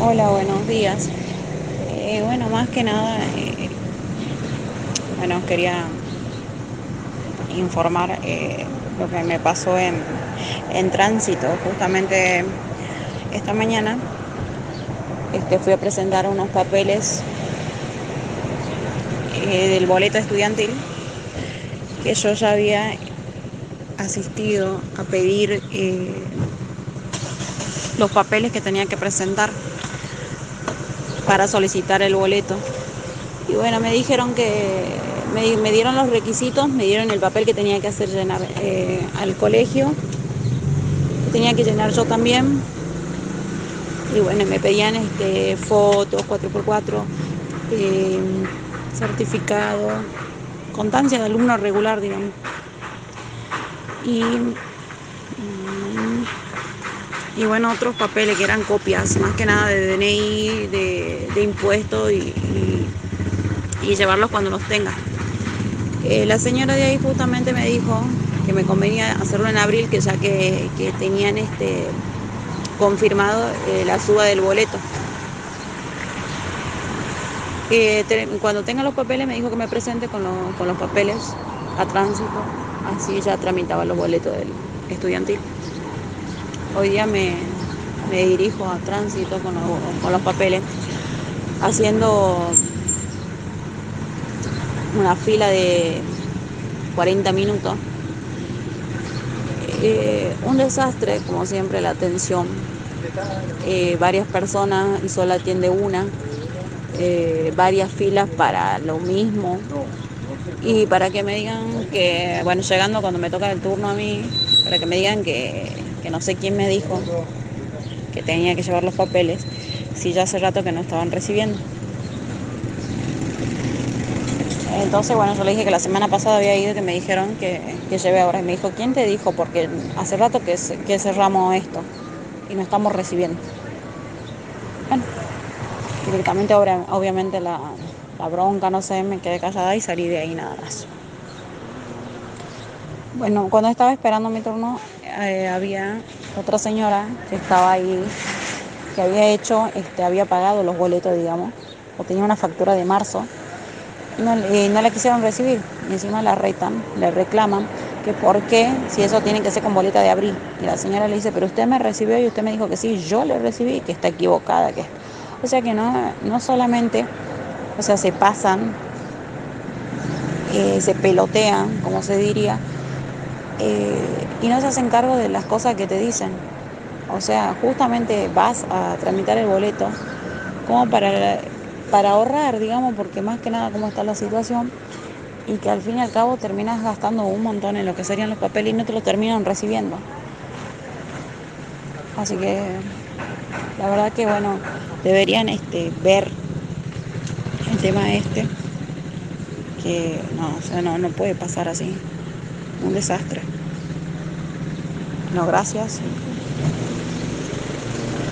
Hola, buenos días. Bueno, más que nada, bueno, quería informar lo que me pasó en tránsito. Justamente esta mañana fui a presentar unos papeles del boleto estudiantil que yo ya había asistido a pedir los papeles que tenía que presentar para solicitar el boleto. Y bueno, me dijeron que me dieron los requisitos, me dieron el papel que tenía que hacer llenar al colegio, que tenía que llenar yo también. Y bueno, me pedían fotos 4x4, eh, certificado, constancia de alumno regular, digamos. Y, y bueno, otros papeles que eran copias, más que nada de DNI, de impuestos y llevarlos cuando los tenga. La señora de ahí justamente me dijo que me convenía hacerlo en abril, que ya que tenían confirmado la suba del boleto. Cuando tenga los papeles me dijo que me presente con los papeles a tránsito, así ya tramitaba los boletos del estudiantil. Hoy día me dirijo a tránsito con los papeles, haciendo una fila de 40 minutos. Un desastre, como siempre, la atención. Varias personas y solo atiende una. Varias filas para lo mismo. Y para que me digan que, bueno, llegando cuando me toca el turno a mí, para que me digan que no sé quién me dijo que tenía que llevar los papeles, si ya hace rato que no estaban recibiendo. Entonces, bueno, yo le dije que la semana pasada había ido y que me dijeron que lleve ahora. Y me dijo, ¿quién te dijo? Porque hace rato que cerramos esto y no estamos recibiendo. Bueno, directamente, obviamente, la bronca, no sé, me quedé callada y salí de ahí nada más. Bueno, cuando estaba esperando mi turno, había otra señora que estaba ahí, que había hecho, había pagado los boletos, digamos, o tenía una factura de marzo, y no la quisieron recibir. Y encima la retan, le reclaman que por qué, si eso tiene que ser con boleta de abril. Y la señora le dice, pero usted me recibió y usted me dijo que sí, yo le recibí, que está equivocada. O sea que no solamente, o sea, se pasan, se pelotean, como se diría, y no se hacen cargo de las cosas que te dicen. O sea, justamente vas a tramitar el boleto como para ahorrar, digamos, porque más que nada cómo está la situación, y que al fin y al cabo terminas gastando un montón en lo que serían los papeles y no te lo terminan recibiendo. Así que la verdad que bueno, deberían ver el tema que no, o sea, no puede pasar así. Un desastre. No, gracias.